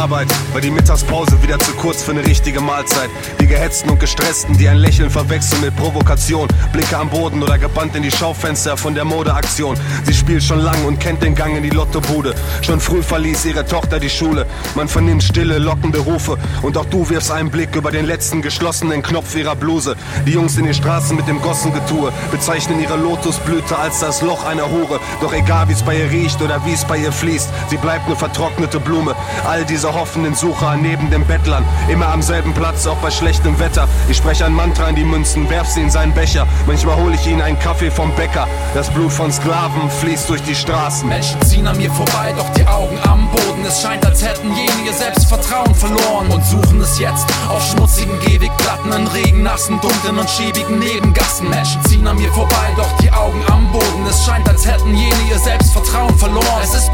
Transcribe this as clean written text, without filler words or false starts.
Arbeit war die Mittagspause wieder zu kurz für eine richtige Mahlzeit. Die Gehetzten und Gestressten, die ein Lächeln verwechseln mit Provokation. Blicke am Boden oder gebannt in die Schaufenster von der Modeaktion. Sie spielt schon lang und kennt den Gang in die Lottobude. Schon früh verließ ihre Tochter die Schule. Man vernimmt stille, lockende Rufe. Und auch du wirfst einen Blick über den letzten geschlossenen Knopf ihrer Bluse. Die Jungs in den Straßen mit dem Gossengetue bezeichnen ihre Lotusblüte als das Loch einer Hure. Doch egal wie's bei ihr riecht oder wie's bei ihr fließt, sie bleibt nur vertrocknete Blume. All diese hoffenden Sucher neben den Bettlern, immer am selben Platz, auch bei schlechtem Wetter. Ich spreche ein Mantra in die Münzen, werf sie in seinen Becher. Manchmal hole ich ihnen einen Kaffee vom Bäcker. Das Blut von Sklaven fließt durch die Straßen. Menschen ziehen an mir vorbei, doch die Augen am Boden. Es scheint, als hätten jene ihr Selbstvertrauen verloren und suchen es jetzt auf schmutzigen Gehwegplatten, in regennassen, dunklen und schäbigen Nebengassen. Menschen ziehen an mir vorbei, doch die Augen am Boden. Es scheint, als hätten jene ihr Selbstvertrauen verloren. Es ist